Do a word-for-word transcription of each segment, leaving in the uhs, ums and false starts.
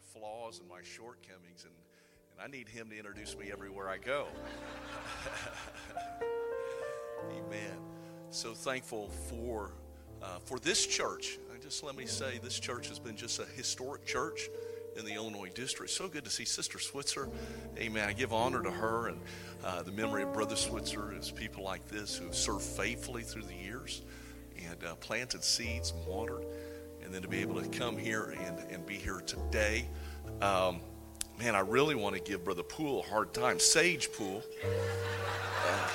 flaws and my shortcomings, and, and I need him to introduce me everywhere I go. Amen. So thankful for uh, for this church. I just let me say, this church has been just a historic church in the Illinois district. So good to see Sister Switzer. Amen. I give honor to her and uh, the memory of Brother Switzer as people like this who have served faithfully through the years and uh, planted seeds and watered. And then to be able to come here and, and be here today. Um, man, I really want to give Brother Poole a hard time. Sage Poole. Uh,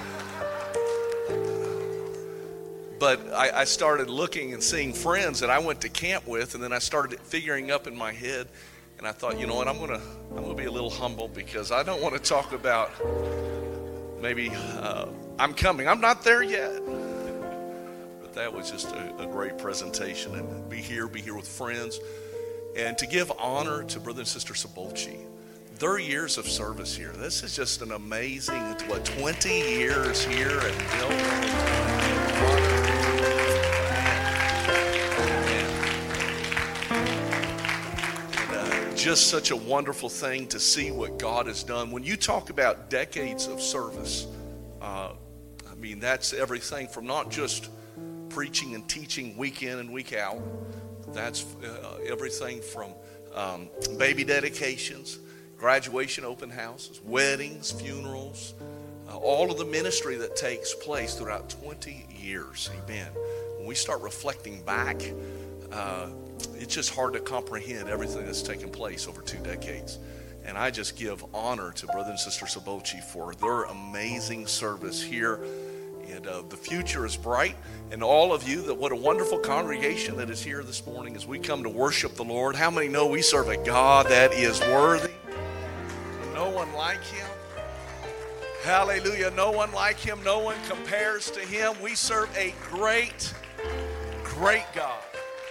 but I, I started looking and seeing friends that I went to camp with, and then I started figuring up in my head, and I thought, you know what, I'm gonna I'm gonna be a little humble because I don't want to talk about maybe uh, I'm coming. I'm not there yet. That was just a, a great presentation, and be here, be here with friends, and to give honor to Brother and Sister Sabolchi. Their years of service here. This is just an amazing, what, twenty years here at Milton. And, uh, just such a wonderful thing to see what God has done. When you talk about decades of service, uh, I mean, that's everything from not just preaching and teaching week in and week out. That's uh, everything from um, baby dedications, graduation open houses, weddings, funerals, uh, all of the ministry that takes place throughout twenty years. Amen. When we start reflecting back, uh, it's just hard to comprehend everything that's taken place over two decades. And I just give honor to Brother and Sister Sabolchi for their amazing service here. And uh, the future is bright. And all of you, that what a wonderful congregation that is here this morning as we come to worship the Lord. How many know we serve a God that is worthy? No one like him. Hallelujah. No one like him. No one compares to him. We serve a great, great God.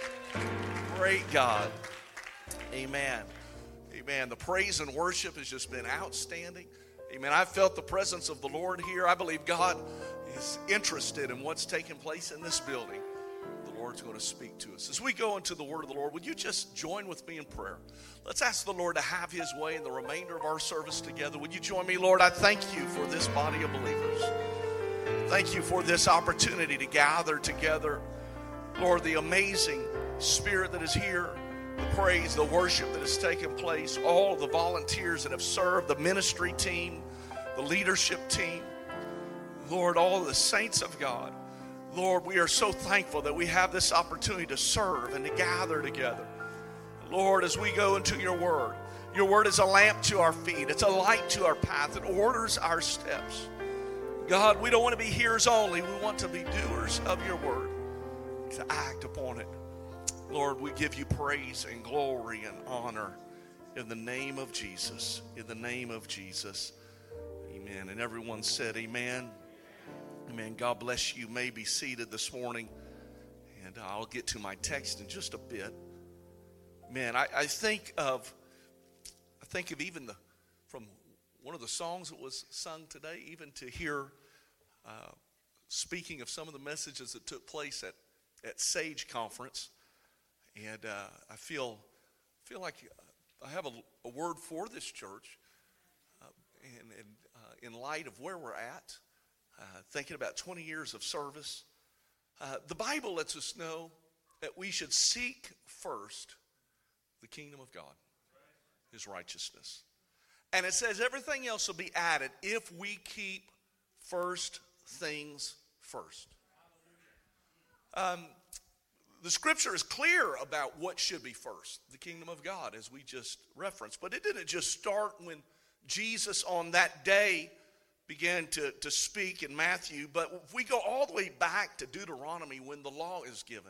Great God. Amen. Amen. The praise and worship has just been outstanding. Amen. I felt the presence of the Lord here. I believe God is interested in what's taking place in this building. The Lord's going to speak to us. As we go into the word of the Lord, would you just join with me in prayer? Let's ask the Lord to have his way in the remainder of our service together. Would you join me? Lord, I thank you for this body of believers. Thank you for this opportunity to gather together. Lord, the amazing spirit that is here, the praise, the worship that has taken place, all of the volunteers that have served, the ministry team, the leadership team, Lord, all of the saints of God. Lord, we are so thankful that we have this opportunity to serve and to gather together. Lord, as we go into your word, your word is a lamp to our feet. It's a light to our path. It orders our steps. God, we don't want to be hearers only. We want to be doers of your word, to act upon it. Lord, we give you praise and glory and honor in the name of Jesus. In the name of Jesus. Amen. And everyone said amen. Amen. God bless you. You may be seated this morning. And I'll get to my text in just a bit. Man, I, I think of I think of even the from one of the songs that was sung today, even to hear uh, speaking of some of the messages that took place at, at Sage Conference. And uh, I feel feel like I have a, a word for this church, uh, and, and uh, in light of where we're at, uh, thinking about twenty years of service. Uh, the Bible lets us know that we should seek first the kingdom of God, his righteousness. And it says everything else will be added if we keep first things first. Um, the scripture is clear about what should be first, the kingdom of God, as we just referenced. But it didn't just start when Jesus on that day began to, to speak in Matthew. But if we go all the way back to Deuteronomy when the law is given,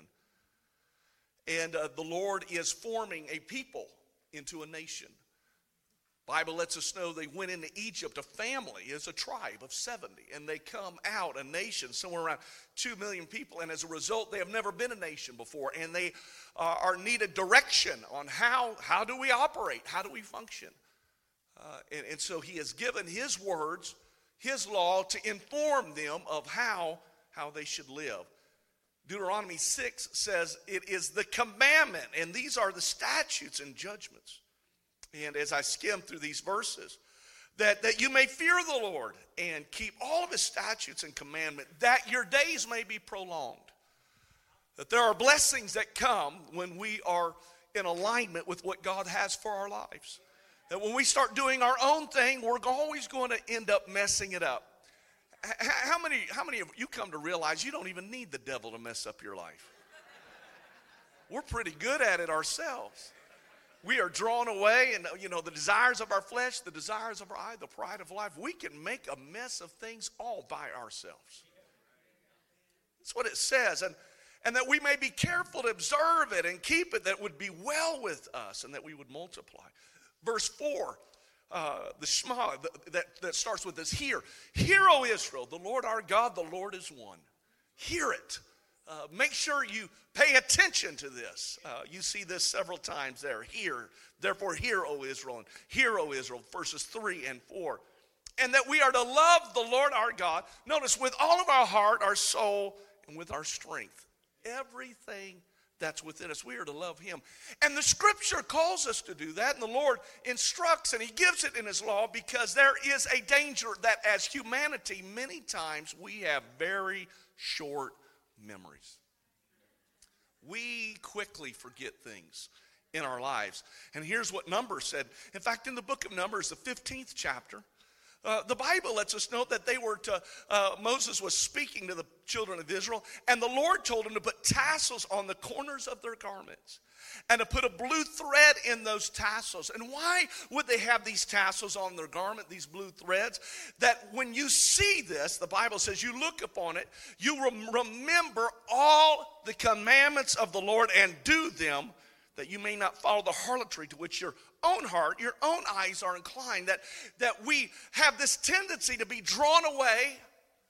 and uh, the Lord is forming a people into a nation. Bible lets us know they went into Egypt, a family as a tribe of seventy, and they come out a nation somewhere around two million people, and as a result they have never been a nation before, and they uh, are needed direction on how how do we operate, how do we function, uh, and, and so he has given his words, his law, to inform them of how how they should live. Deuteronomy six says it is the commandment, and these are the statutes and judgments. And as I skim through these verses, that, that you may fear the Lord and keep all of his statutes and commandment, that your days may be prolonged. That there are blessings that come when we are in alignment with what God has for our lives. That when we start doing our own thing, we're always going to end up messing it up. How many, how many of you come to realize you don't even need the devil to mess up your life? We're pretty good at it ourselves. We are drawn away, and you know, the desires of our flesh, the desires of our eye, the pride of life. We can make a mess of things all by ourselves. That's what it says. And, and that we may be careful to observe it and keep it, that it would be well with us and that we would multiply. Verse four, uh, the Shema, the, that, that starts with this, hear. Hear, O Israel, the Lord our God, the Lord is one. Hear it. Uh, make sure you pay attention to this. Uh, you see this several times there. Hear, therefore hear, O Israel, and hear, O Israel, verses three and four. And that we are to love the Lord our God, notice, with all of our heart, our soul, and with our strength. Everything that's within us, we are to love him. And the scripture calls us to do that, and the Lord instructs, and he gives it in his law, because there is a danger that as humanity, many times we have very short memories. We quickly forget things in our lives. And here's what Numbers said. In fact, in the book of Numbers, the fifteenth chapter, uh, the Bible lets us know that they were to, uh, Moses was speaking to the children of Israel, and the Lord told him to put tassels on the corners of their garments and to put a blue thread in those tassels. And why would they have these tassels on their garment, these blue threads? That when you see this, the Bible says, you look upon it, you rem- remember all the commandments of the Lord and do them, that you may not follow the harlotry to which your own heart, your own eyes are inclined. That, that we have this tendency to be drawn away,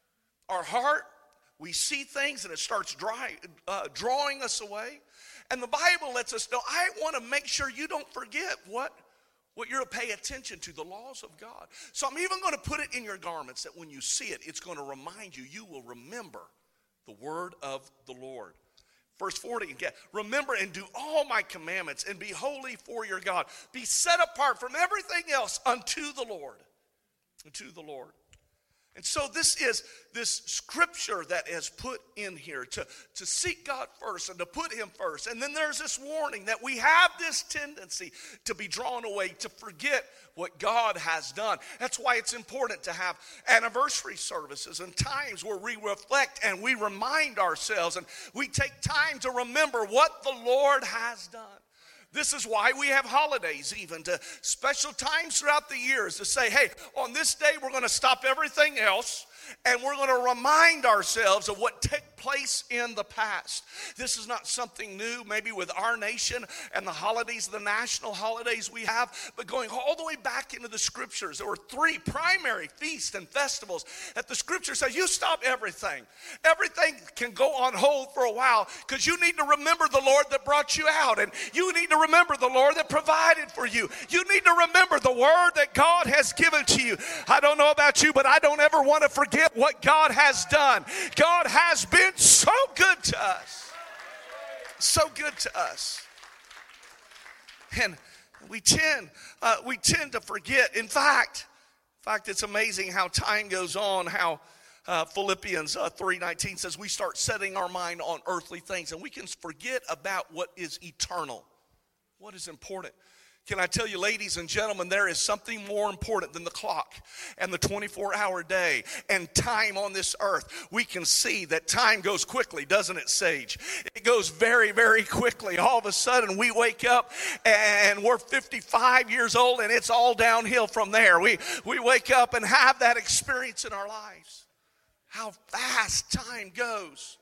our heart, we see things and it starts dry, uh, drawing us away. And the Bible lets us know, I want to make sure you don't forget what, what you're to pay attention to, the laws of God. So I'm even going to put it in your garments, that when you see it, it's going to remind you, you will remember the word of the Lord. Verse forty, again, remember and do all my commandments and be holy for your God. Be set apart from everything else unto the Lord. Unto the Lord. And so this is this scripture that is put in here to, to seek God first and to put him first. And then there's this warning that we have this tendency to be drawn away, to forget what God has done. That's why it's important to have anniversary services and times where we reflect and we remind ourselves and we take time to remember what the Lord has done. This is why we have holidays, even to special times throughout the years, to say, hey, on this day we're going to stop everything else and we're going to remind ourselves of what took place in the past. This is not something new, maybe with our nation and the holidays, the national holidays we have, but going all the way back into the scriptures. There were three primary feasts and festivals that the scripture says, you stop everything. Everything can go on hold for a while because you need to remember the Lord that brought you out, and you need to remember the Lord that provided for you. You need to remember the word that God has given to you. I don't know about you, but I don't ever want to forget what God has done. God has been so good to us. So good to us. And we tend, uh, we tend to forget. In fact, in fact, it's amazing how time goes on, how uh, Philippians uh, three nineteen says we start setting our mind on earthly things and we can forget about what is eternal, what is important. Can I tell you, ladies and gentlemen, there is something more important than the clock and the twenty-four hour day and time on this earth. We can see that time goes quickly, doesn't it, Sage? It goes very, very quickly. All of a sudden, we wake up and we're fifty-five years old and it's all downhill from there. We, we wake up and have that experience in our lives. How fast time goes.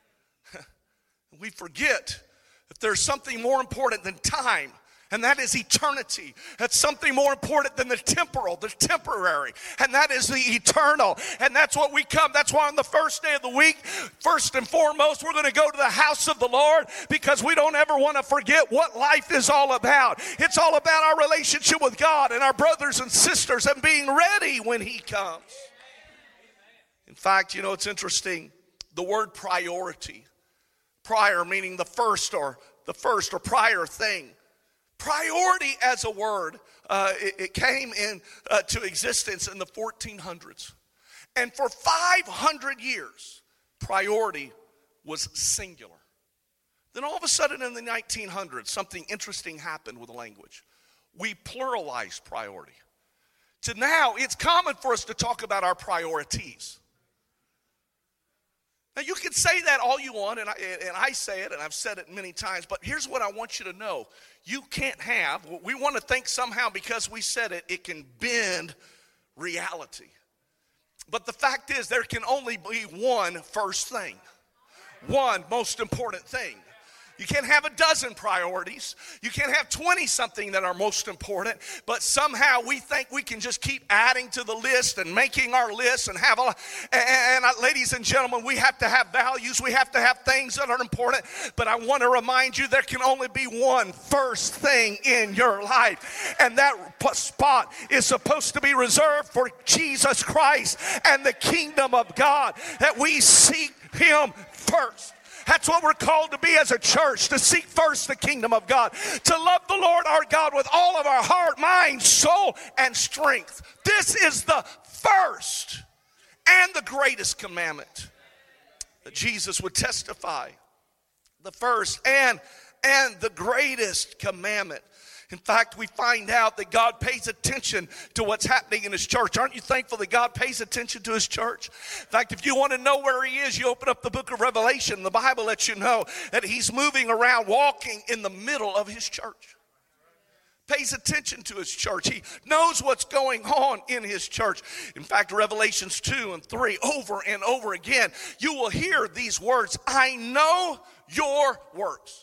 We forget that there's something more important than time. And that is eternity. That's something more important than the temporal, the temporary. And that is the eternal. And that's what we come. That's why on the first day of the week, first and foremost, we're going to go to the house of the Lord, because we don't ever want to forget what life is all about. It's all about our relationship with God and our brothers and sisters and being ready when he comes. In fact, you know, it's interesting. The word priority Prior meaning the first or the first or prior thing. Priority as a word, uh, it, it came in uh, to existence in the fourteen hundreds. And for five hundred years, priority was singular. Then all of a sudden in the nineteen hundreds, something interesting happened with the language. We pluralized priority. To now, it's common for us to talk about our priorities. Now, you can say that all you want, and I, and I say it, and I've said it many times, but here's what I want you to know. You can't have, we want to think somehow because we said it, it can bend reality. But the fact is, there can only be one first thing, one most important thing. You can't have a dozen priorities. You can't have twenty-something that are most important. But somehow we think we can just keep adding to the list and making our list and have a... And, and ladies and gentlemen, we have to have values. We have to have things that are important. But I want to remind you there can only be one first thing in your life. And that spot is supposed to be reserved for Jesus Christ and the kingdom of God. That we seek Him first. That's what we're called to be as a church, to seek first the kingdom of God, to love the Lord our God with all of our heart, mind, soul, and strength. This is the first and the greatest commandment that Jesus would testify. The first and, and the greatest commandment. In fact, we find out that God pays attention to what's happening in His church. Aren't you thankful that God pays attention to His church? In fact, if you want to know where He is, you open up the book of Revelation. The Bible lets you know that He's moving around, walking in the middle of His church. Pays attention to His church. He knows what's going on in His church. In fact, Revelations two and three, over and over again, you will hear these words, I know your works.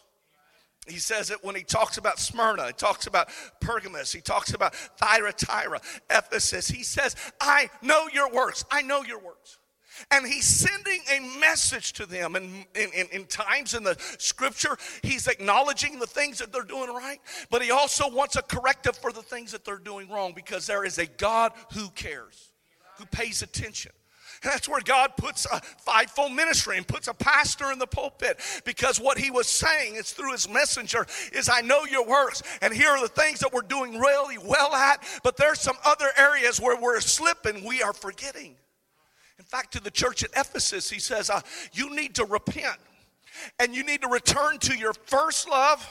He says it when he talks about Smyrna. He talks about Pergamos. He talks about Thyatira, Ephesus. He says, I know your works. I know your works. And he's sending a message to them. And in, in, in times in the scripture, he's acknowledging the things that they're doing right. But he also wants a corrective for the things that they're doing wrong. Because there is a God who cares, who pays attention. That's where God puts a fivefold ministry and puts a pastor in the pulpit, because what he was saying is through his messenger is, I know your works, and here are the things that we're doing really well at, but there's some other areas where we're slipping, we are forgetting. In fact, to the church at Ephesus, he says, uh, you need to repent, and you need to return to your first love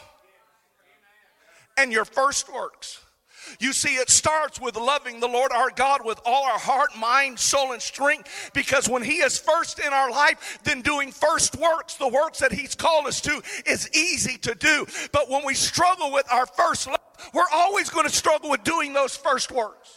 and your first works. You see, it starts with loving the Lord our God with all our heart, mind, soul, and strength. Because when He is first in our life, then doing first works, the works that He's called us to, is easy to do. But when we struggle with our first love, we're always going to struggle with doing those first works.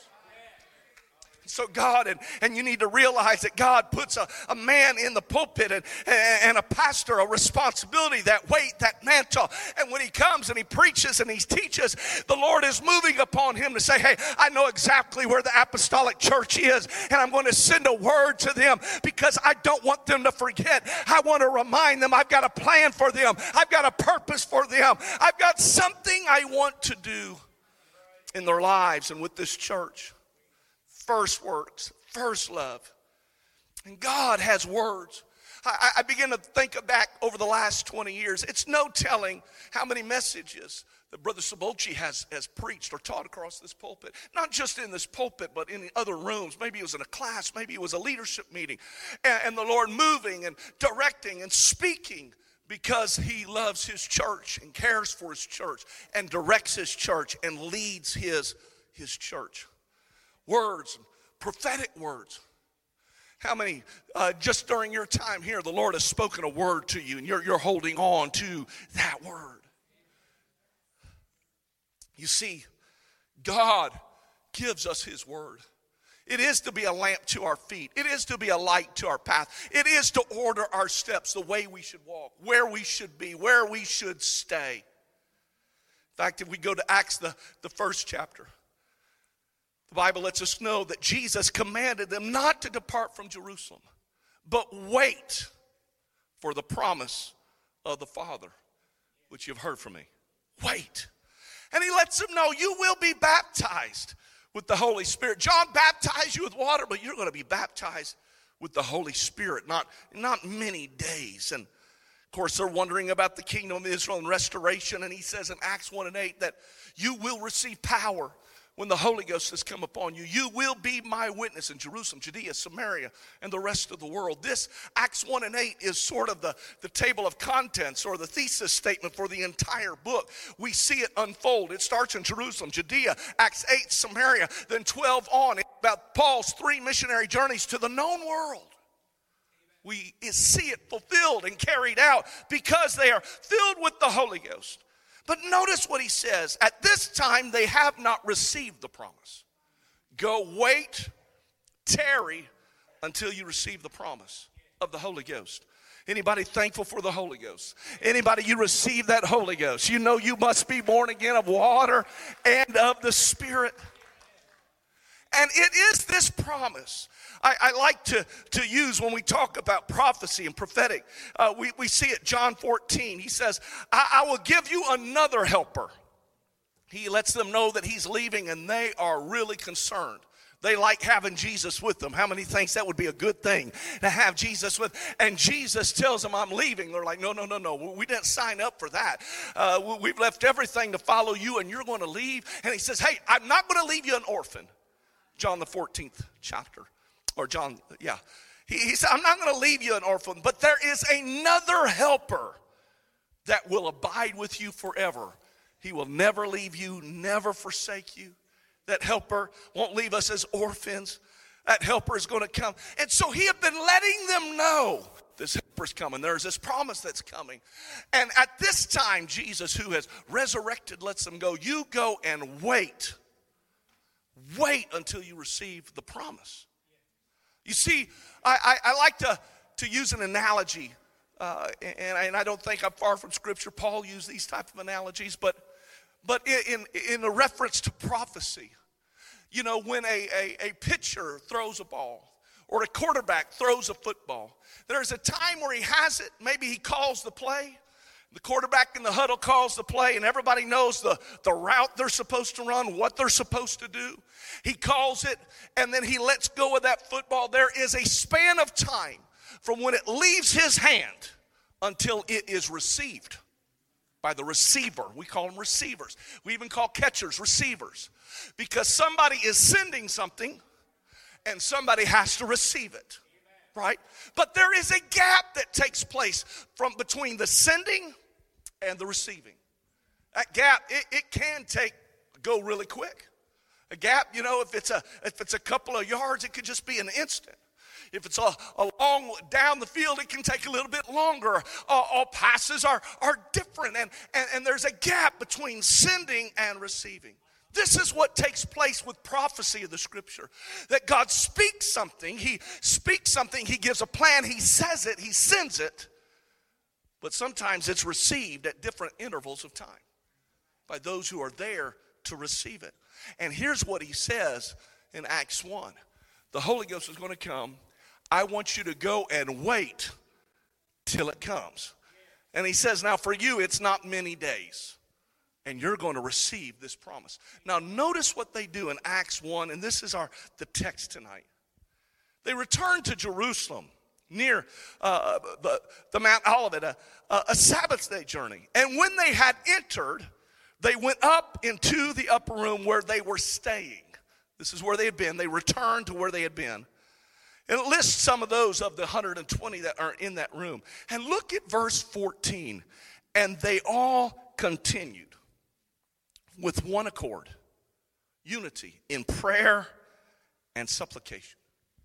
So God, and, and you need to realize that God puts a, a man in the pulpit and, and a pastor, a responsibility, that weight, that mantle. And when he comes and he preaches and he teaches, the Lord is moving upon him to say, hey, I know exactly where the apostolic church is, and I'm going to send a word to them because I don't want them to forget. I want to remind them I've got a plan for them. I've got a purpose for them. I've got something I want to do in their lives and with this church. First works, first love. And God has words. I, I begin to think back over the last twenty years. It's no telling how many messages that Brother Sabolchi has, has preached or taught across this pulpit. Not just in this pulpit, but in the other rooms. Maybe it was in a class. Maybe it was a leadership meeting. And, and the Lord moving and directing and speaking, because He loves His church and cares for His church and directs His church and leads His, his church. Words, prophetic words. How many, uh, just during your time here, the Lord has spoken a word to you and you're, you're holding on to that word? You see, God gives us His word. It is to be a lamp to our feet. It is to be a light to our path. It is to order our steps, the way we should walk, where we should be, where we should stay. In fact, if we go to Acts, the, the first chapter, the Bible lets us know that Jesus commanded them not to depart from Jerusalem, but wait for the promise of the Father, which you've heard from me. Wait. And He lets them know you will be baptized with the Holy Spirit. John baptized you with water, but you're going to be baptized with the Holy Spirit, not, not many days. And of course, they're wondering about the kingdom of Israel and restoration. And he says in Acts one and eight that you will receive power when the Holy Ghost has come upon you. You will be my witness in Jerusalem, Judea, Samaria, and the rest of the world. This Acts one and eight is sort of the, the table of contents or the thesis statement for the entire book. We see it unfold. It starts in Jerusalem, Judea, Acts eight, Samaria, then twelve on. It's about Paul's three missionary journeys to the known world. We see it fulfilled and carried out because they are filled with the Holy Ghost. But notice what he says. At this time, they have not received the promise. Go wait, tarry until you receive the promise of the Holy Ghost. Anybody thankful for the Holy Ghost? Anybody, you receive that Holy Ghost? You know you must be born again of water and of the Spirit. And it is this promise I, I like to, to use when we talk about prophecy and prophetic. Uh, we, we see it, John fourteen. He says, I, I will give you another helper. He lets them know that he's leaving, and they are really concerned. They like having Jesus with them. How many thinks that would be a good thing to have Jesus with? And Jesus tells them, I'm leaving. They're like, no, no, no, no. We didn't sign up for that. Uh, we've left everything to follow you, and you're going to leave. And he says, hey, I'm not going to leave you an orphan. John the fourteenth chapter. Or John, yeah. He, he said, I'm not going to leave you an orphan, but there is another helper that will abide with you forever. He will never leave you, never forsake you. That helper won't leave us as orphans. That helper is going to come. And so he had been letting them know this helper's coming. There's this promise that's coming. And at this time, Jesus, who has resurrected, lets them go. You go and wait. Wait until you receive the promise. You see, I, I, I like to, to use an analogy, uh, and, and I don't think I'm far from Scripture. Paul used these type of analogies, but but in, in a reference to prophecy, you know, when a, a, a pitcher throws a ball or a quarterback throws a football, there's a time where he has it. Maybe he calls the play. The quarterback in the huddle calls the play, and everybody knows the, the route they're supposed to run, what they're supposed to do. He calls it, and then he lets go of that football. There is a span of time from when it leaves his hand until it is received by the receiver. We call them receivers. We even call catchers receivers, because somebody is sending something, and somebody has to receive it, right? But there is a gap that takes place from between the sending and the receiving. That gap, it, it can take, go really quick. A gap, you know, if it's a if it's a couple of yards, it could just be an instant. If it's a, a long down the field, it can take a little bit longer. Uh, all passes are, are different, and, and, and there's a gap between sending and receiving. This is what takes place with prophecy of the Scripture. That God speaks something, he speaks something, he gives a plan, he says it, he sends it. But sometimes it's received at different intervals of time by those who are there to receive it. And here's what he says in Acts one. The Holy Ghost is going to come. I want you to go and wait till it comes. And he says, now for you, it's not many days. And you're going to receive this promise. Now notice what they do in Acts one, and this is our the text tonight. They return to Jerusalem near uh, the, the Mount Olivet, a, a Sabbath day journey. And when they had entered, they went up into the upper room where they were staying. This is where they had been. They returned to where they had been. And it lists some of those of the one hundred twenty that are in that room. And look at verse fourteen. And they all continued with one accord, unity in prayer and supplication.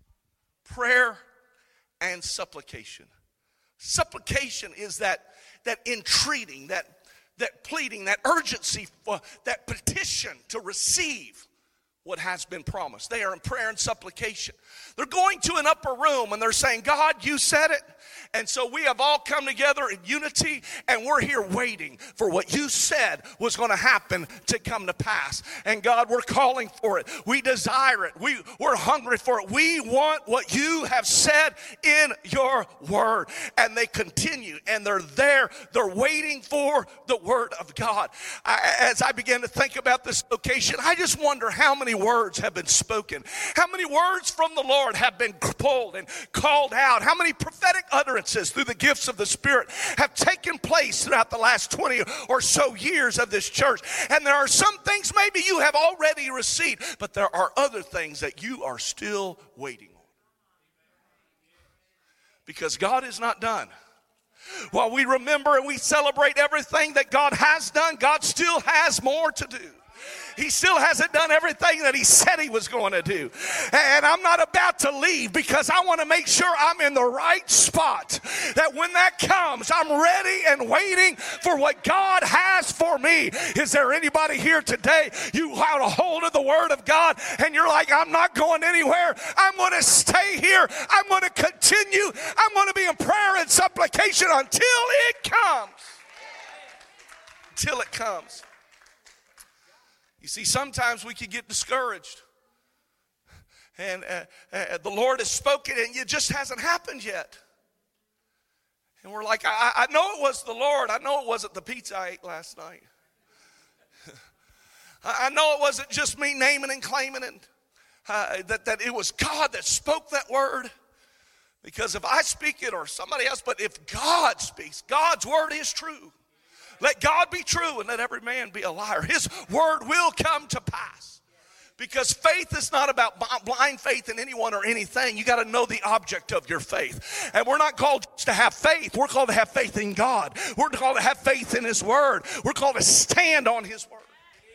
Prayer and supplication. Supplication is that, that entreating, that, that pleading, that urgency, for, that petition to receive what has been promised. They are in prayer and supplication. They're going to an upper room and they're saying, God, you said it. And so we have all come together in unity, and we're here waiting for what you said was going to happen to come to pass. And God, we're calling for it. We desire it. We, we're hungry for it. We want what you have said in your word. And they continue, and they're there. They're waiting for the word of God. I, as I began to think about this location, I just wonder how many many words have been spoken? How many words from the Lord have been pulled and called out? How many prophetic utterances through the gifts of the Spirit have taken place throughout the last twenty or so years of this church? And there are some things maybe you have already received, but there are other things that you are still waiting on. Because God is not done. While we remember and we celebrate everything that God has done, God still has more to do. He still hasn't done everything that he said he was going to do. And I'm not about to leave because I want to make sure I'm in the right spot. That when that comes, I'm ready and waiting for what God has for me. Is there anybody here today? You have a hold of the Word of God and you're like, I'm not going anywhere. I'm going to stay here. I'm going to continue. I'm going to be in prayer and supplication until it comes. Until it comes. You see, sometimes we can get discouraged. And uh, uh, the Lord has spoken and it just hasn't happened yet. And we're like, I, I know it was the Lord. I know it wasn't the pizza I ate last night. I know it wasn't just me naming and claiming it. Uh, that, that it was God that spoke that word. Because if I speak it or somebody else, but if God speaks, God's word is true. Let God be true and let every man be a liar. His word will come to pass. Because faith is not about blind faith in anyone or anything. You got to know the object of your faith. And we're not called just to have faith. We're called to have faith in God. We're called to have faith in his word. We're called to stand on his word.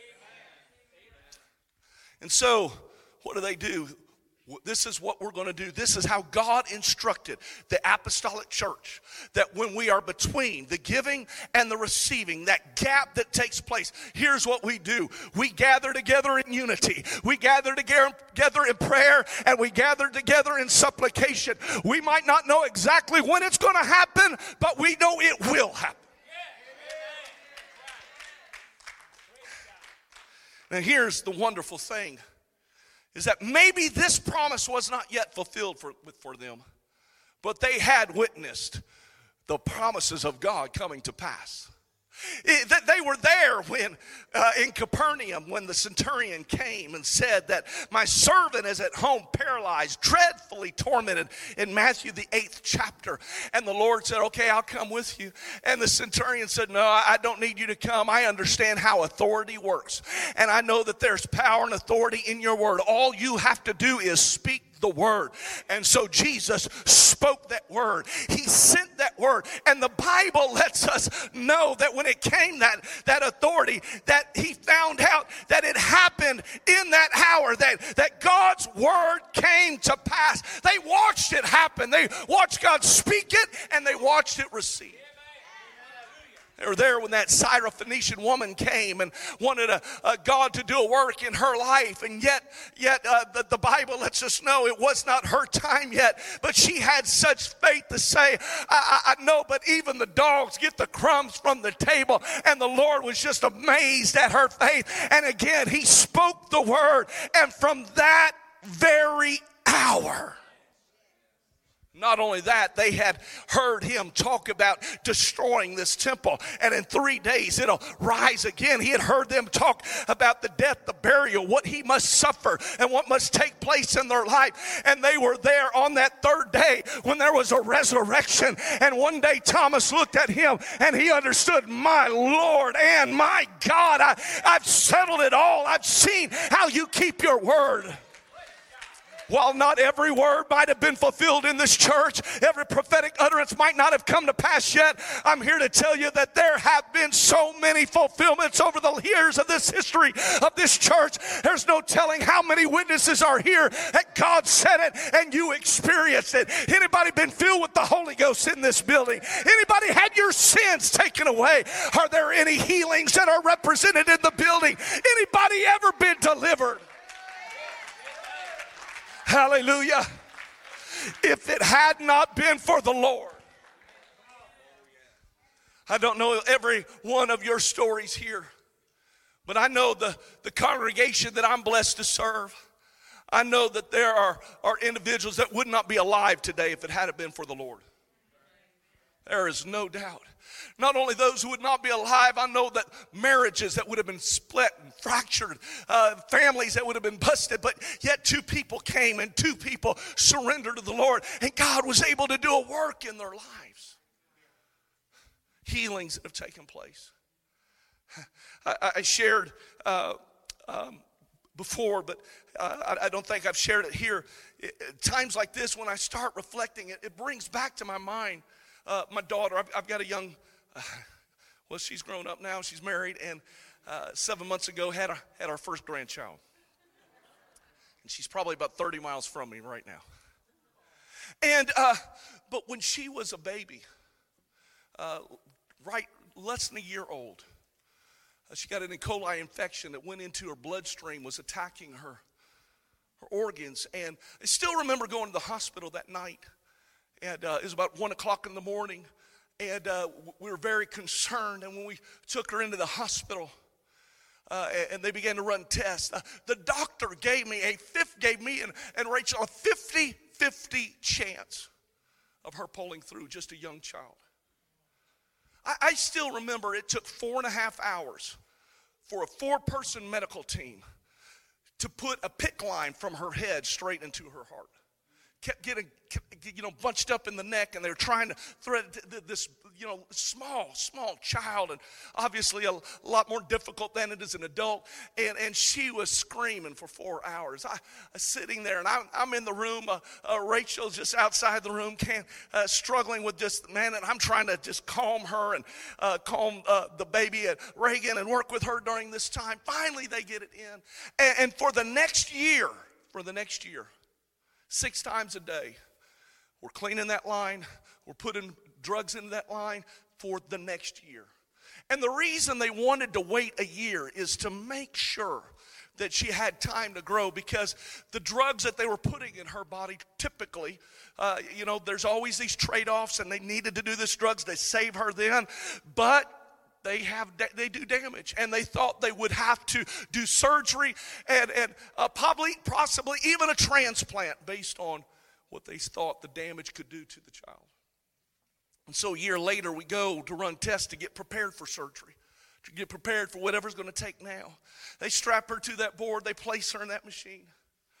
And so, what do they do? This is what we're going to do. This is how God instructed the apostolic church, that when we are between the giving and the receiving, that gap that takes place, here's what we do. We gather together in unity. We gather together in prayer, and we gather together in supplication. We might not know exactly when it's going to happen, but we know it will happen. Now here's the wonderful thing. Is that maybe this promise was not yet fulfilled for, for them, but they had witnessed the promises of God coming to pass. It, that they were there when uh, in Capernaum when the centurion came and said that my servant is at home paralyzed, dreadfully tormented, in Matthew the eighth chapter. And the Lord said, okay, I'll come with you. And the centurion said, no, I don't need you to come. I understand how authority works. And I know that there's power and authority in your word. All you have to do is speak the word. And so Jesus spoke that word. He sent that word. And the Bible lets us know that when it came, that, that authority, that he found out that it happened in that hour, that, that God's word came to pass. They watched it happen. They watched God speak it, and they watched it receive. They were there when that Syrophoenician woman came and wanted a, a God to do a work in her life. And yet, yet uh, the, the Bible lets us know it was not her time yet. But she had such faith to say, I, I, I know, but even the dogs get the crumbs from the table. And the Lord was just amazed at her faith. And again, he spoke the word. And from that very hour, not only that, they had heard him talk about destroying this temple, and in three days it'll rise again. He had heard them talk about the death, the burial, what he must suffer, and what must take place in their life. And they were there on that third day when there was a resurrection. And one day Thomas looked at him and he understood, my Lord and my God, I, I've settled it all. I've seen how you keep your word. While not every word might have been fulfilled in this church, every prophetic utterance might not have come to pass yet, I'm here to tell you that there have been so many fulfillments over the years of this history of this church. There's no telling how many witnesses are here that God said it and you experienced it. Anybody been filled with the Holy Ghost in this building? Anybody had your sins taken away? Are there any healings that are represented in the building? Anybody ever been delivered? Hallelujah. If it had not been for the Lord. I don't know every one of your stories here, but I know the, the congregation that I'm blessed to serve. I know that there are, are individuals that would not be alive today if it hadn't been for the Lord. There is no doubt. Not only those who would not be alive, I know that marriages that would have been split and fractured, uh, families that would have been busted, but yet two people came and two people surrendered to the Lord, and God was able to do a work in their lives. Healings that have taken place. I, I shared uh, um, before, but uh, I, I don't think I've shared it here. It, it, times like this, when I start reflecting, it, it brings back to my mind uh, my daughter. I've, I've got a young, uh, well, she's grown up now. She's married, and uh, seven months ago had a, had our first grandchild. And she's probably about thirty miles from me right now. And uh, but when she was a baby, uh, right, less than a year old, uh, she got an E. coli infection that went into her bloodstream, was attacking her, her organs. And I still remember going to the hospital that night. And uh, it was about one o'clock in the morning. And uh, we were very concerned. And when we took her into the hospital, uh, and they began to run tests, uh, the doctor gave me a fifth, gave me and, and Rachel a fifty-fifty chance of her pulling through, just a young child. I, I still remember it took four and a half hours for a four-person medical team to put a PICC line from her head straight into her heart. Kept getting, you know, bunched up in the neck, and they were trying to thread this, you know, small, small child, and obviously a lot more difficult than it is an adult. And, and she was screaming for four hours. I, I sitting there, and I'm, I'm in the room. Uh, uh, Rachel's just outside the room, can, uh, struggling with just, man, and I'm trying to just calm her and uh, calm uh, the baby and Reagan and work with her during this time. Finally, they get it in. And, and for the next year, for the next year, six times a day, we're cleaning that line. We're putting drugs into that line for the next year. And the reason they wanted to wait a year is to make sure that she had time to grow, because the drugs that they were putting in her body typically, uh, you know, there's always these trade-offs, and they needed to do this drugs to save her then, but They have they do damage, and they thought they would have to do surgery and and uh, probably possibly even a transplant based on what they thought the damage could do to the child. And so a year later, we go to run tests to get prepared for surgery, to get prepared for whatever's going to take now. They strap her to that board. They place her in that machine.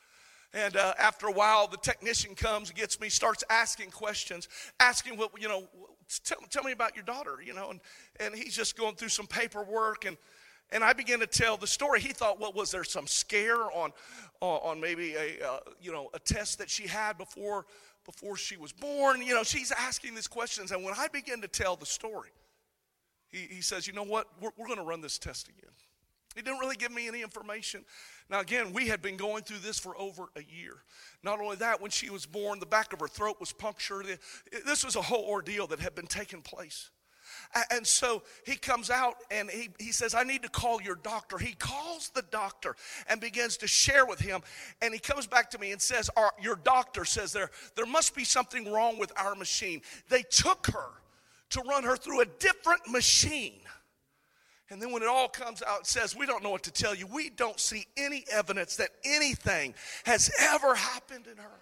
And uh, after a while, the technician comes, gets me, starts asking questions, asking what, you know, tell, tell me about your daughter, you know, and, and he's just going through some paperwork, and and I began to tell the story. He thought, well, was there some scare on on, on maybe a, uh, you know, a test that she had before before she was born? You know, she's asking these questions, and when I began to tell the story, he, he says, you know what, we're, we're going to run this test again. He didn't really give me any information. Now, again, we had been going through this for over a year. Not only that, when she was born, the back of her throat was punctured. This was a whole ordeal that had been taking place. And so he comes out and he, he says, I need to call your doctor. He calls the doctor and begins to share with him. And he comes back to me and says, our, your doctor says there, there must be something wrong with our machine. They took her to run her through a different machine. And then when it all comes out, it says, we don't know what to tell you. We don't see any evidence that anything has ever happened in her.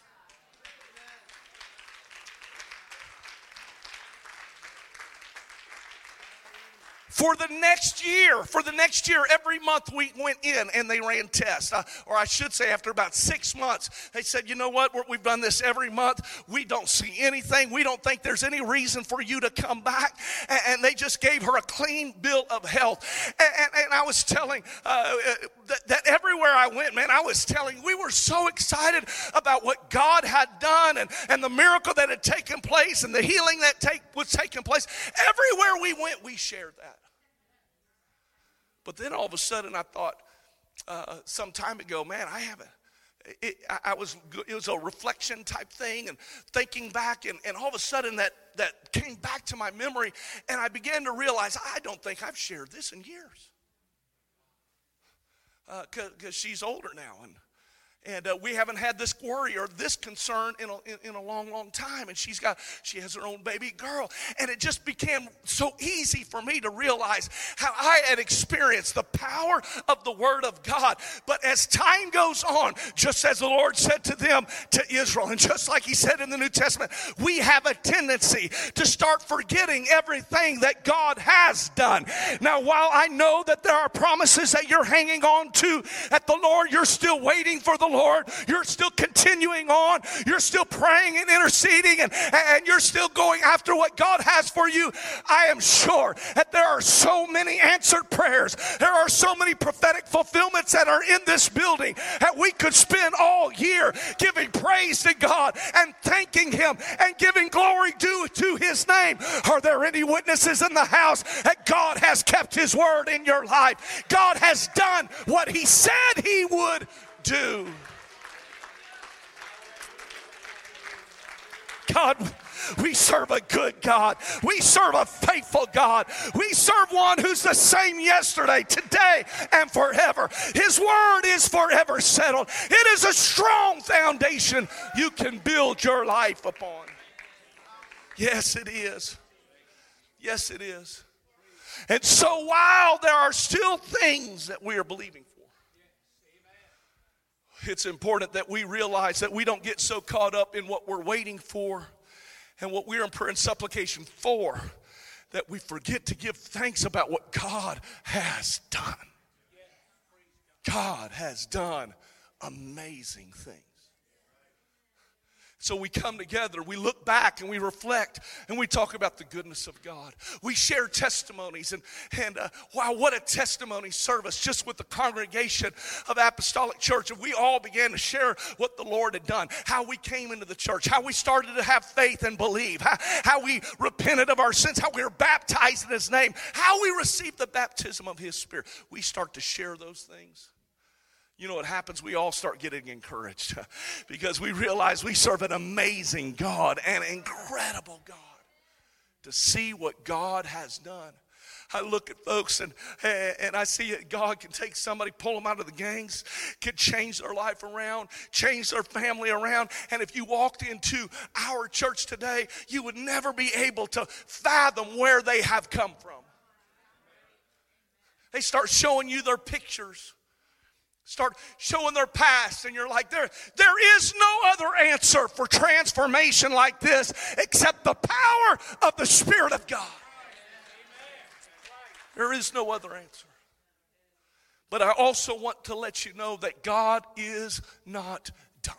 For the next year, for the next year, every month we went in and they ran tests. Uh, or I should say after about six months, they said, you know what, We're, we've done this every month. We don't see anything. We don't think there's any reason for you to come back. And, and they just gave her a clean bill of health. And, and, and I was telling uh, that, that everywhere I went, man, I was telling, we were so excited about what God had done and, and the miracle that had taken place and the healing that take, was taking place. Everywhere we went, we shared that. But then all of a sudden I thought, uh, some time ago, man, I haven't. It, I, I was. It was a reflection type thing, and thinking back, and, and all of a sudden that that came back to my memory, and I began to realize I don't think I've shared this in years. Because uh, she's older now, and And uh, we haven't had this worry or this concern in a, in, in a long, long time. And she's got, she has her own baby girl. And it just became so easy for me to realize how I had experienced the power of the Word of God. But as time goes on, just as the Lord said to them, to Israel, and just like He said in the New Testament, we have a tendency to start forgetting everything that God has done. Now, while I know that there are promises that you're hanging on to at the Lord, you're still waiting for the Lord, you're still continuing on, you're still praying and interceding, and, and you're still going after what God has for you. I am sure that there are so many answered prayers, there are so many prophetic fulfillments that are in this building that we could spend all year giving praise to God and thanking Him and giving glory due to His name. Are there any witnesses in the house that God has kept His word in your life? God has done what He said He would do. God, we serve a good God. We serve a faithful God. We serve one who's the same yesterday, today, and forever. His word is forever settled. It is a strong foundation you can build your life upon. Yes, it is. Yes, it is. And so while there are still things that we are believing for, it's important that we realize that we don't get so caught up in what we're waiting for and what we're in prayer and supplication for that we forget to give thanks about what God has done. God has done amazing things. So we come together, we look back and we reflect and we talk about the goodness of God. We share testimonies and, and uh, wow, what a testimony service just with the congregation of Apostolic Church. And we all began to share what the Lord had done, how we came into the church, how we started to have faith and believe, how, how we repented of our sins, how we were baptized in His name, how we received the baptism of His Spirit. We start to share those things. You know what happens? We all start getting encouraged because we realize we serve an amazing God, an incredible God. To see what God has done. I look at folks and, and I see that God can take somebody, pull them out of the gangs, can change their life around, change their family around. And if you walked into our church today, you would never be able to fathom where they have come from. They start showing you their pictures. Start showing their past, and you're like, there, there is no other answer for transformation like this except the power of the Spirit of God. There is no other answer. But I also want to let you know that God is not done.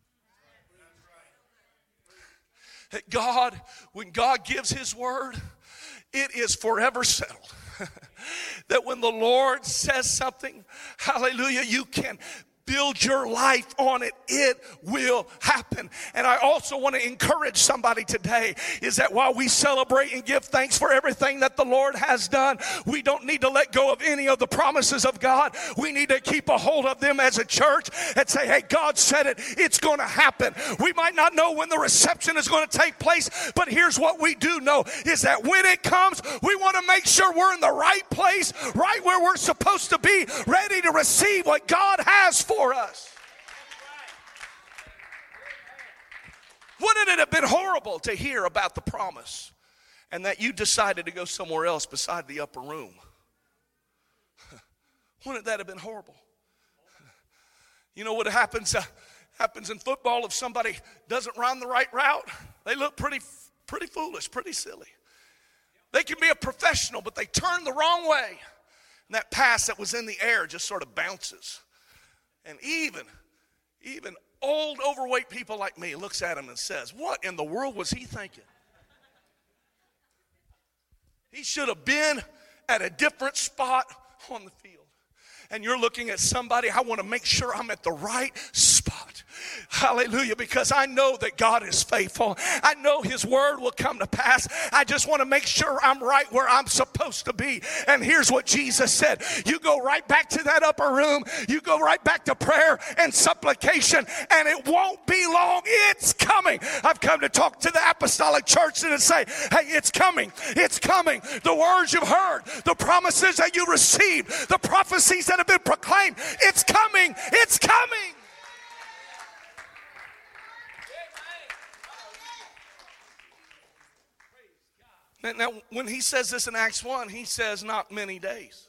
That God, when God gives His word, it is forever settled. That when the Lord says something, hallelujah, you can build your life on it. It will happen. And I also want to encourage somebody today is that while we celebrate and give thanks for everything that the Lord has done, we don't need to let go of any of the promises of God. We need to keep a hold of them as a church and say, hey, God said it. It's going to happen. We might not know when the reception is going to take place, but here's what we do know is that when it comes, we want to make sure we're in the right place, right where we're supposed to be, ready to receive what God has for for us. Wouldn't it have been horrible to hear about the promise and that you decided to go somewhere else beside the upper room? Wouldn't that have been horrible? You know what happens uh, happens in football if somebody doesn't run the right route? They look pretty pretty foolish, pretty silly. They can be a professional, but they turn the wrong way. And that pass that was in the air just sort of bounces. And even, even old, overweight people like me looks at him and says, what in the world was he thinking? He should have been at a different spot on the field. And you're looking at somebody, I want to make sure I'm at the right spot. Hallelujah, because I know that God is faithful. I know His word will come to pass. I just want to make sure I'm right where I'm supposed to be. And here's what Jesus said. You go right back to that upper room. You go right back to prayer and supplication, and it won't be long. It's coming. I've come to talk to the Apostolic Church and to say, hey, it's coming. It's coming. The words you've heard, the promises that you received, the prophecies that have been proclaimed, it's coming. It's coming. Now, now, when he says this in Acts one, he says not many days.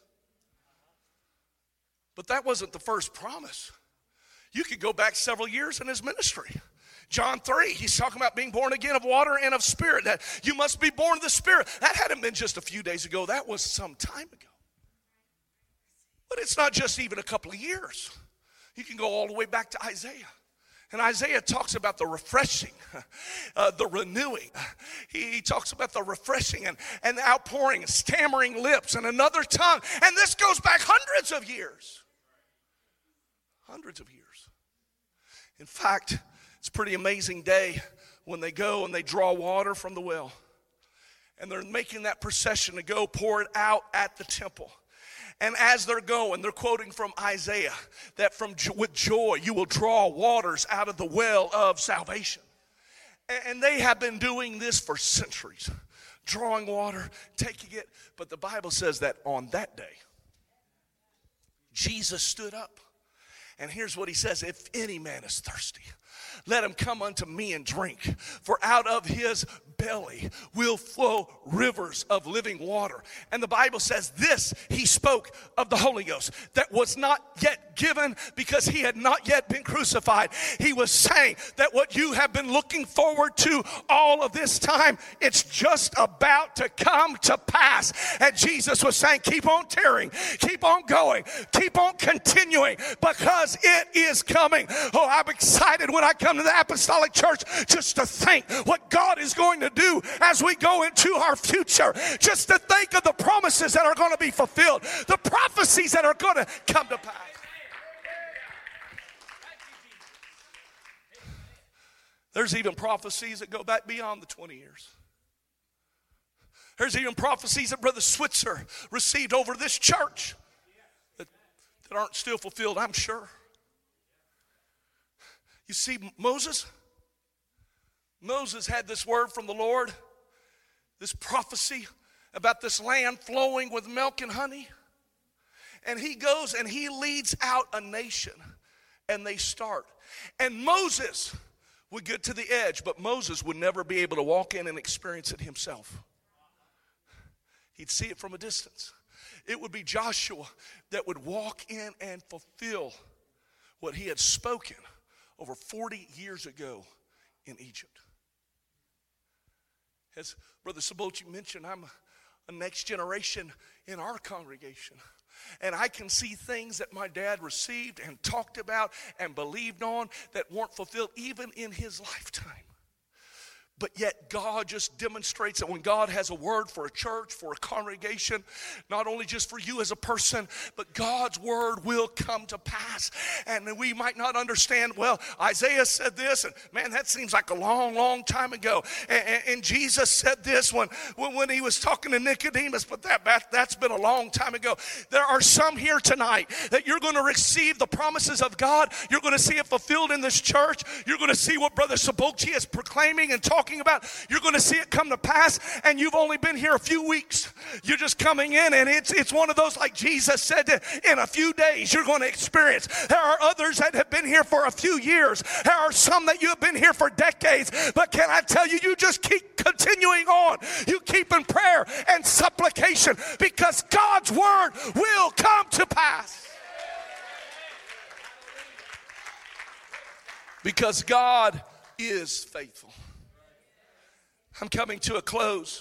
But that wasn't the first promise. You could go back several years in his ministry. John three, he's talking about being born again of water and of spirit, that you must be born of the Spirit. That hadn't been just a few days ago. That was some time ago. But it's not just even a couple of years. You can go all the way back to Isaiah. And Isaiah talks about the refreshing, uh, the renewing. He, he talks about the refreshing and, and the outpouring, and stammering lips and another tongue. And this goes back hundreds of years. Hundreds of years. In fact, it's a pretty amazing day when they go and they draw water from the well. And they're making that procession to go pour it out at the temple. And as they're going, they're quoting from Isaiah that from with joy you will draw waters out of the well of salvation. And they have been doing this for centuries, drawing water, taking it. But the Bible says that on that day, Jesus stood up. And here's what he says: if any man is thirsty, let him come unto me and drink. For out of his belly will flow rivers of living water. And the Bible says this, he spoke of the Holy Ghost that was not yet given because he had not yet been crucified. He was saying that what you have been looking forward to all of this time, it's just about to come to pass. And Jesus was saying, keep on tearing, keep on going, keep on continuing, because it is coming. Oh, I'm excited when I come to the Apostolic Church just to think what God is going to do as we go into our future. Just to think of the promises that are going to be fulfilled, the prophecies that are going to come to pass. There's even prophecies that go back beyond the twenty years. There's even prophecies that Brother Switzer received over this church that, that aren't still fulfilled, I'm sure. You see, Moses, Moses had this word from the Lord, this prophecy about this land flowing with milk and honey. And he goes and he leads out a nation, and they start. And Moses would get to the edge, but Moses would never be able to walk in and experience it himself. He'd see it from a distance. It would be Joshua that would walk in and fulfill what he had spoken over forty years ago in Egypt. As Brother Sabochi mentioned, I'm a next generation in our congregation. And I can see things that my dad received and talked about and believed on that weren't fulfilled even in his lifetime. But yet God just demonstrates that when God has a word for a church, for a congregation, not only just for you as a person, but God's word will come to pass. And we might not understand, well, Isaiah said this, and man, that seems like a long, long time ago. And, and, and Jesus said this when, when, when he was talking to Nicodemus, but that, that, that's been a long time ago. There are some here tonight that you're going to receive the promises of God. You're going to see it fulfilled in this church. You're going to see what Brother Sabochi is proclaiming and talking about. You're going to see it come to pass, and you've only been here a few weeks. You're just coming in, and it's it's one of those, like Jesus said, in a few days you're going to experience. There are others that have been here for a few years. There are some that you have been here for decades. But can I tell you, you just keep continuing on. You keep in prayer and supplication, because God's word will come to pass. Because God is faithful. I'm coming to a close.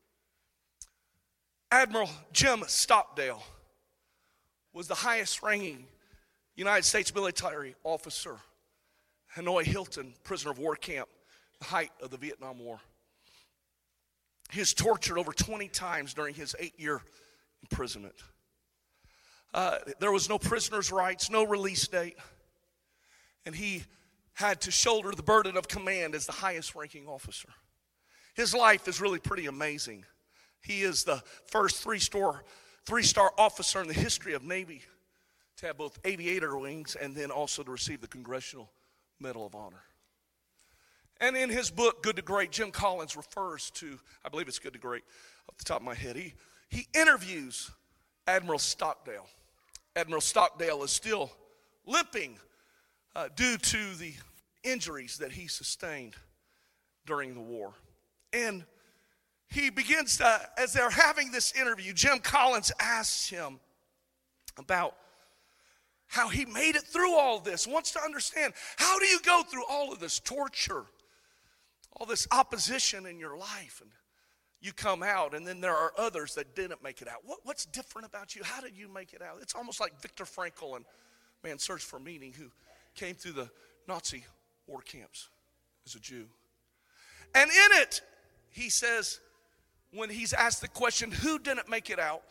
Admiral Jim Stockdale was the highest ranking United States military officer. Hanoi Hilton prisoner of war camp, the height of the Vietnam War. He was tortured over twenty times during his eight-year imprisonment. Uh, there was no prisoner's rights, no release date. And he had to shoulder the burden of command as the highest ranking officer. His life is really pretty amazing. He is the first three-star three-star officer in the history of Navy to have both aviator wings and then also to receive the Congressional Medal of Honor. And in his book, Good to Great, Jim Collins refers to, I believe it's Good to Great, off the top of my head, he, he interviews Admiral Stockdale. Admiral Stockdale is still limping uh, due to the injuries that he sustained during the war. And he begins to, as they're having this interview, Jim Collins asks him about how he made it through all this, wants to understand, how do you go through all of this torture, all this opposition in your life? And you come out, and then there are others that didn't make it out. What, what's different about you? How did you make it out? It's almost like Viktor Frankl and Man's Search for Meaning, who came through the Nazi war camps as a Jew. And in it, he says, when he's asked the question, who didn't make it out?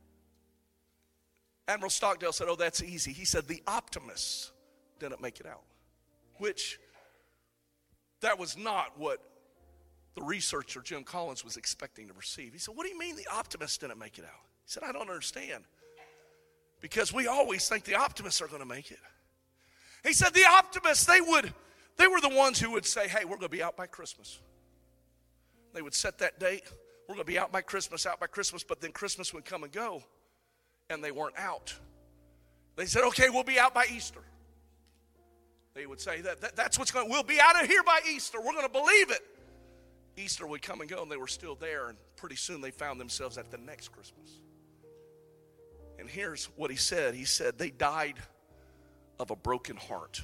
Admiral Stockdale said, oh, that's easy. He said, the optimists didn't make it out, which that was not what the researcher Jim Collins was expecting to receive. He said, what do you mean the optimists didn't make it out? He said, I don't understand. Because we always think the optimists are going to make it. He said the optimists, they would, they were the ones who would say, hey, we're going to be out by Christmas. They would set that date. We're going to be out by Christmas, out by Christmas. But then Christmas would come and go, and they weren't out. They said, okay, we'll be out by Easter. They would say that, that that's what's going to, we'll be out of here by Easter. We're going to believe it. Easter would come and go, and they were still there, and pretty soon they found themselves at the next Christmas. And here's what he said. He said they died of a broken heart.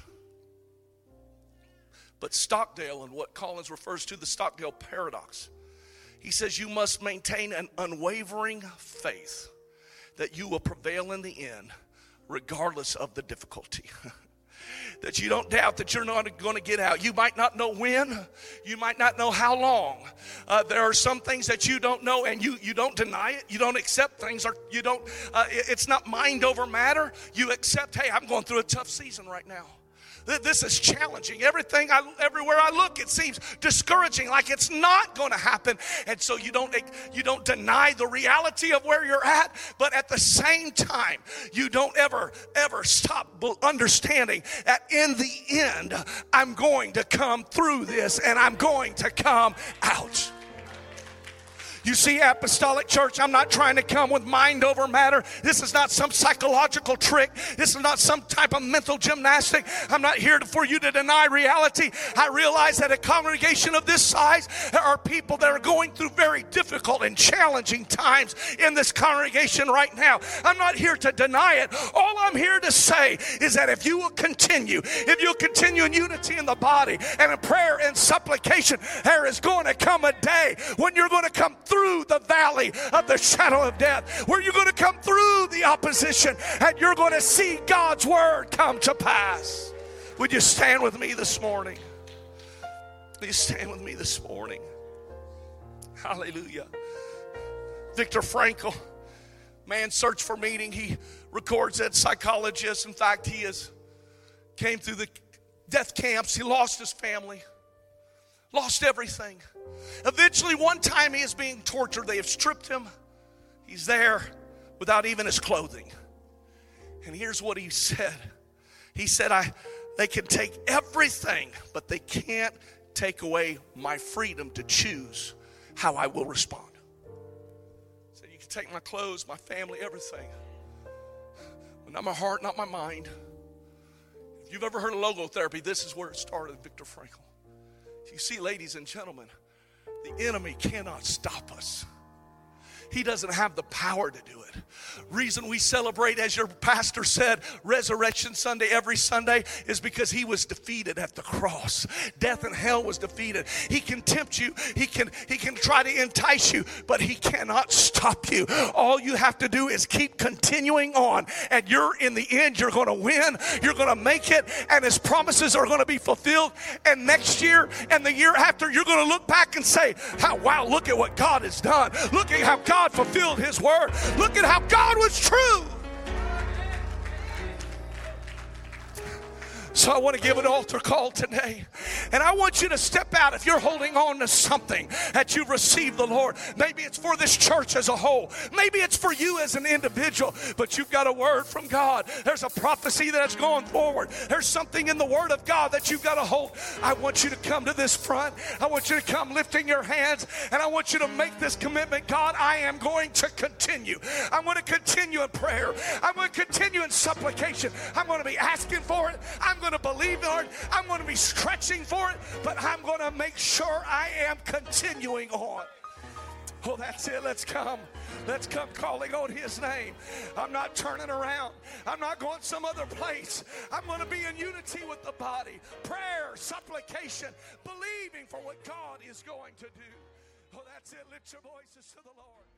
But Stockdale, and what Collins refers to, the Stockdale paradox, he says you must maintain an unwavering faith that you will prevail in the end regardless of the difficulty. That you don't doubt that you're not going to get out. You might not know when. You might not know how long. Uh, there are some things that you don't know, and you, you don't deny it. You don't accept things. Or you don't. Uh, it, it's not mind over matter. You accept, hey, I'm going through a tough season right now. This is challenging. Everything, I, everywhere I look, it seems discouraging, like it's not going to happen. And so you don't, you don't deny the reality of where you're at, but at the same time, you don't ever, ever stop understanding that in the end, I'm going to come through this and I'm going to come out. You see, Apostolic Church, I'm not trying to come with mind over matter. This is not some psychological trick. This is not some type of mental gymnastic. I'm not here to, for you to deny reality. I realize that a congregation of this size, there are people that are going through very difficult and challenging times in this congregation right now. I'm not here to deny it. All I'm here to say is that if you will continue, if you'll continue in unity in the body and in prayer and supplication, there is going to come a day when you're going to come through through the valley of the shadow of death, where you're going to come through the opposition and you're going to see God's word come to pass. Would you stand with me this morning? Will you stand with me this morning? Hallelujah. Viktor Frankl, Man's Search for Meaning, he records that psychologist. In fact, he has came through the death camps. He lost his family, lost everything. Eventually, one time he is being tortured. They have stripped him. He's there without even his clothing. And here's what he said. He said, I, they can take everything, but they can't take away my freedom to choose how I will respond. He said, you can take my clothes, my family, everything, but not my heart, not my mind. If you've ever heard of logotherapy, this is where it started, Viktor Frankl. You see, ladies and gentlemen, the enemy cannot stop us. He doesn't have the power to do it. Reason we celebrate, as your pastor said, Resurrection Sunday every Sunday is because he was defeated at the cross. Death and hell was defeated. He can tempt you. He can, he can try to entice you, but he cannot stop you. All you have to do is keep continuing on, and you're in the end, you're going to win. You're going to make it, and his promises are going to be fulfilled. And next year and the year after, you're going to look back and say, "How wow, look at what God has done. Look at how God God fulfilled his word. Look at how God was true." So I want to give an altar call today. And I want you to step out if you're holding on to something that you've received the Lord. Maybe it's for this church as a whole. Maybe it's for you as an individual. But you've got a word from God. There's a prophecy that's going forward. There's something in the word of God that you've got to hold. I want you to come to this front. I want you to come lifting your hands. And I want you to make this commitment. God, I am going to continue. I'm going to continue in prayer. I'm going to continue in supplication. I'm going to be asking for it. I'm going to believe in it. I'm going to be stretching for it, but I'm going to make sure I am continuing on. Oh, that's it. Let's come. Let's come calling on his name. I'm not turning around. I'm not going some other place. I'm going to be in unity with the body. Prayer, supplication, believing for what God is going to do. Oh, that's it. Lift your voices to the Lord.